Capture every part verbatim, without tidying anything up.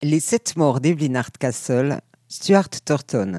Les sept morts d'Evelyn Hardcastle, Stuart Turton.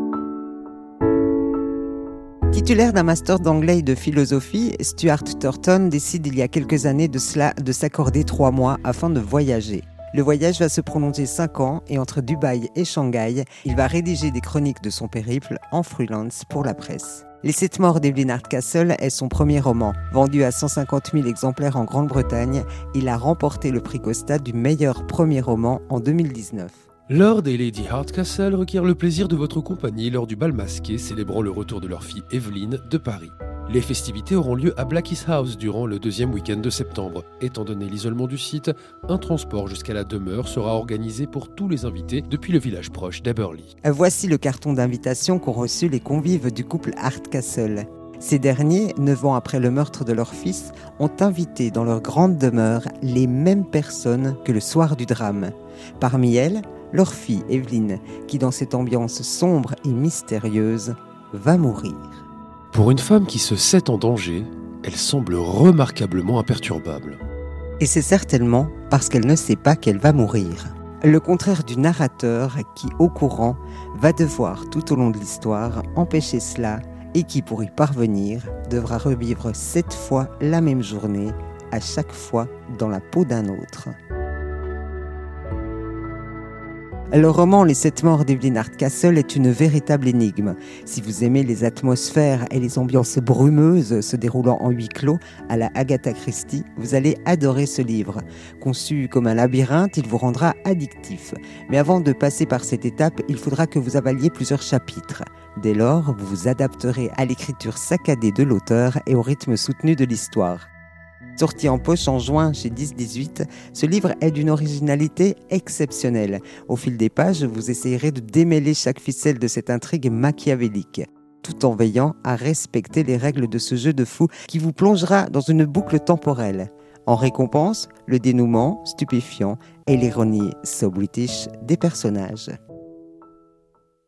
Titulaire d'un master d'anglais et de philosophie, Stuart Turton décide il y a quelques années de cela de s'accorder trois mois afin de voyager. Le voyage va se prolonger cinq ans et entre Dubaï et Shanghai, il va rédiger des chroniques de son périple en freelance pour la presse. Les sept morts d'Evelyn Hardcastle est son premier roman. Vendu à cent cinquante mille exemplaires en Grande-Bretagne, il a remporté le prix Costa du meilleur premier roman en deux mille dix-neuf. Lord et Lady Hardcastle requièrent le plaisir de votre compagnie lors du bal masqué célébrant le retour de leur fille Evelyn de Paris. Les festivités auront lieu à Blackie's House durant le deuxième week-end de septembre. Étant donné l'isolement du site, un transport jusqu'à la demeure sera organisé pour tous les invités depuis le village proche d'Eberly. Voici le carton d'invitation qu'ont reçu les convives du couple Hardcastle. Ces derniers, neuf ans après le meurtre de leur fils, ont invité dans leur grande demeure les mêmes personnes que le soir du drame. Parmi elles, leur fille Evelyn, qui dans cette ambiance sombre et mystérieuse, va mourir. Pour une femme qui se sait en danger, elle semble remarquablement imperturbable. Et c'est certainement parce qu'elle ne sait pas qu'elle va mourir. Le contraire du narrateur qui, au courant, va devoir tout au long de l'histoire empêcher cela et qui, pour y parvenir, devra revivre sept fois la même journée, à chaque fois dans la peau d'un autre. Le roman Les sept morts d'Evelyn Hardcastle est une véritable énigme. Si vous aimez les atmosphères et les ambiances brumeuses se déroulant en huis clos à la Agatha Christie, vous allez adorer ce livre. Conçu comme un labyrinthe, il vous rendra addictif. Mais avant de passer par cette étape, il faudra que vous avaliez plusieurs chapitres. Dès lors, vous vous adapterez à l'écriture saccadée de l'auteur et au rythme soutenu de l'histoire. Sorti en poche en juin chez dix dix-huit, ce livre est d'une originalité exceptionnelle. Au fil des pages, vous essayerez de démêler chaque ficelle de cette intrigue machiavélique, tout en veillant à respecter les règles de ce jeu de fou qui vous plongera dans une boucle temporelle. En récompense, le dénouement stupéfiant et l'ironie so british des personnages.